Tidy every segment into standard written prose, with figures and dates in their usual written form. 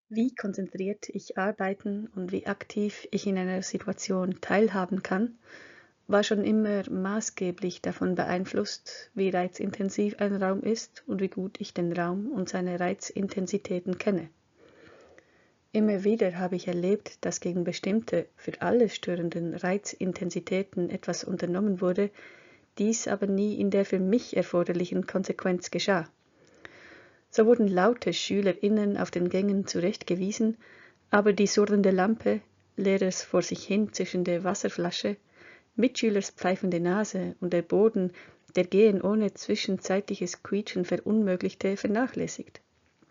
Wie konzentriert ich arbeiten und wie aktiv ich in einer Situation teilhaben kann, war schon immer maßgeblich davon beeinflusst, wie reizintensiv ein Raum ist und wie gut ich den Raum und seine Reizintensitäten kenne. Immer wieder habe ich erlebt, dass gegen bestimmte, für alle störenden Reizintensitäten etwas unternommen wurde, dies aber nie in der für mich erforderlichen Konsequenz geschah. So wurden laute SchülerInnen auf den Gängen zurechtgewiesen, aber die surrende Lampe, leeres vor sich hin zischende Wasserflasche, Mitschülers pfeifende Nase und der Boden, der Gehen ohne zwischenzeitliches Quietschen verunmöglichte, vernachlässigt.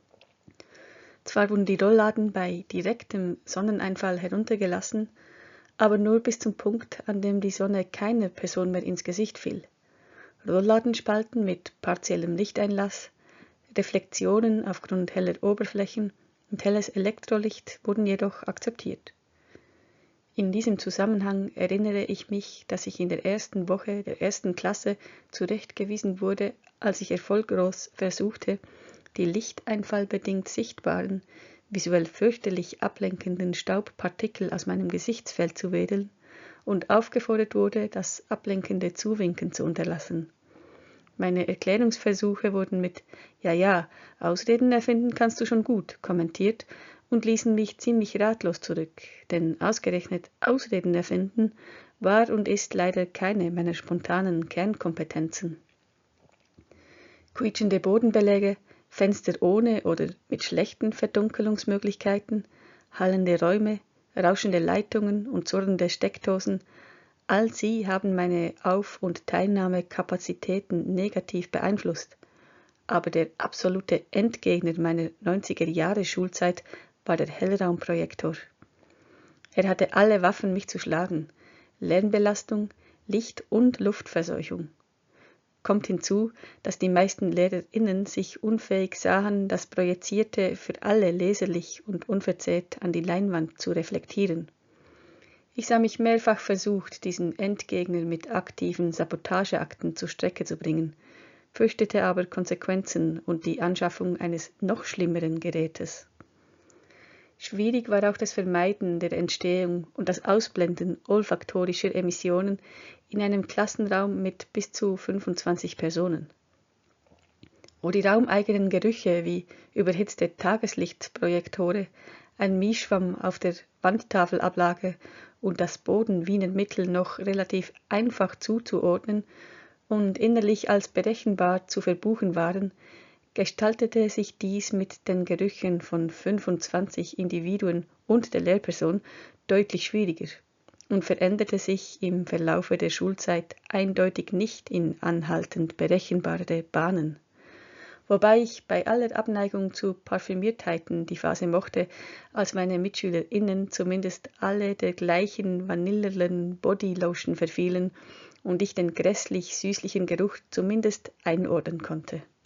Zwar wurden die Rollladen bei direktem Sonneneinfall heruntergelassen, aber nur bis zum Punkt, an dem die Sonne keiner Person mehr ins Gesicht fiel. Rollladenspalten mit partiellem Lichteinlass, Reflexionen aufgrund heller Oberflächen und helles Elektrolicht wurden jedoch akzeptiert. In diesem Zusammenhang erinnere ich mich, dass ich in der ersten Woche der ersten Klasse zurechtgewiesen wurde, als ich erfolglos versuchte, die lichteinfallbedingt sichtbaren, visuell fürchterlich ablenkenden Staubpartikel aus meinem Gesichtsfeld zu wedeln und aufgefordert wurde, das ablenkende Zuwinken zu unterlassen. Meine Erklärungsversuche wurden mit »Ja, ja, Ausreden erfinden kannst du schon gut« kommentiert und ließen mich ziemlich ratlos zurück, denn ausgerechnet Ausreden erfinden war und ist leider keine meiner spontanen Kernkompetenzen. Quietschende Bodenbeläge, Fenster ohne oder mit schlechten Verdunkelungsmöglichkeiten, hallende Räume, rauschende Leitungen und surrende Steckdosen, all sie haben meine Auf- und Teilnahmekapazitäten negativ beeinflusst. Aber der absolute Endgegner meiner 90er-Jahre-Schulzeit war der Hellraumprojektor. Er hatte alle Waffen, mich zu schlagen: Lärmbelastung, Licht- und Luftverseuchung. Kommt hinzu, dass die meisten LehrerInnen sich unfähig sahen, das Projizierte für alle leserlich und unverzerrt an die Leinwand zu reflektieren. Ich sah mich mehrfach versucht, diesen Endgegner mit aktiven Sabotageakten zur Strecke zu bringen, fürchtete aber Konsequenzen und die Anschaffung eines noch schlimmeren Gerätes. Schwierig war auch das Vermeiden der Entstehung und das Ausblenden olfaktorischer Emissionen in einem Klassenraum mit bis zu 25 Personen. Wo die raumeigenen Gerüche wie überhitzte Tageslichtprojektore, ein Mischschwamm auf der Wandtafelablage und das Boden-Wiener Mittel noch relativ einfach zuzuordnen und innerlich als berechenbar zu verbuchen waren, gestaltete sich dies mit den Gerüchen von 25 Individuen und der Lehrperson deutlich schwieriger und veränderte sich im Verlaufe der Schulzeit eindeutig nicht in anhaltend berechenbare Bahnen. Wobei ich bei aller Abneigung zu Parfümiertheiten die Phase mochte, als meine MitschülerInnen zumindest alle der gleichen vanillernen Bodylotion verfielen und ich den grässlich süßlichen Geruch zumindest einordnen konnte.